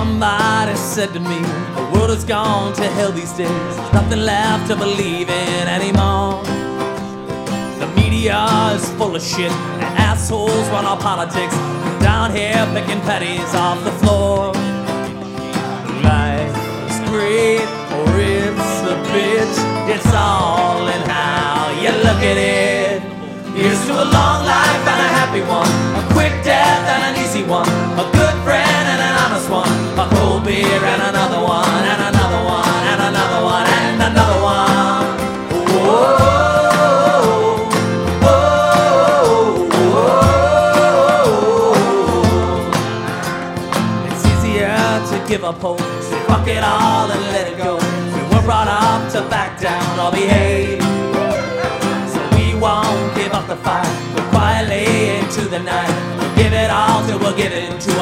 Somebody said to me, the world has gone to hell these days. There's nothing left to believe in anymore. The media is full of shit, and assholes run our politics. Down here picking pennies off the floor. Life is great or it's a bitch. It's all in how you look at it. Here's to a long life and a happy one, a quick death and an easy one, a good friend and an honest one, a cold beer and another one, and another one, and another one, and another one. Whoa, whoa, whoa. It's easier to give up hope, so fuck it all and let it go. We were brought up to back down or behave, so we won't give up the fight. We're quietly into the night. We'll give it all till we'll give it to